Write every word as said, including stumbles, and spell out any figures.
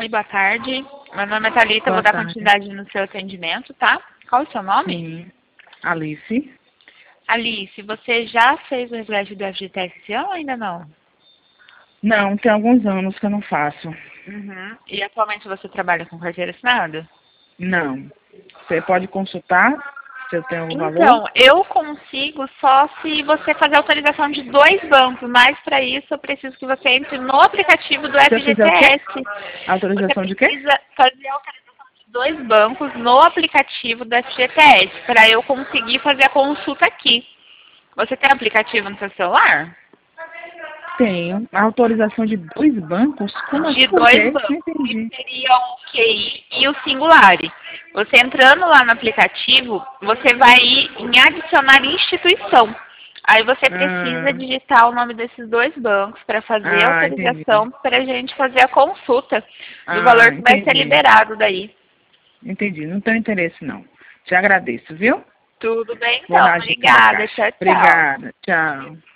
Oi, boa tarde. Meu nome é Thalita, Boa vou dar tarde. continuidade no seu atendimento, tá? Qual é o seu nome? Sim. Alice? Alice, você já fez o resgate do F G T S esse ano ou ainda não? Não, tem alguns anos que eu não faço. Uhum. E atualmente você trabalha com carteira assinada? Não. Você pode consultar se eu tenho algum valor? Então, eu consigo só se você fazer autorização de dois bancos, mas para isso eu preciso que você entre no aplicativo do Se eu fizer o quê? F G T S. Autorização Você de quê? precisa fazer a autorização de dois bancos no aplicativo do F G T S, para eu conseguir fazer a consulta aqui. Você tem aplicativo no seu celular? Tenho. A autorização de dois bancos? Como De assim? Por dois quê? Não bancos, entendi. que seria o Q I e o Singulari. Você entrando lá no aplicativo, você vai ir em adicionar instituição. Aí você precisa Ah, digitar o nome desses dois bancos para fazer a ah, entendi. autorização para a gente fazer a consulta do Ah, valor que vai ser entendi. liberado daí. Entendi. Não tenho interesse, não. Te agradeço, viu? Tudo bem, Vou então. na agência da Obrigada. Caixa. Tchau, tchau. Obrigada. Tchau.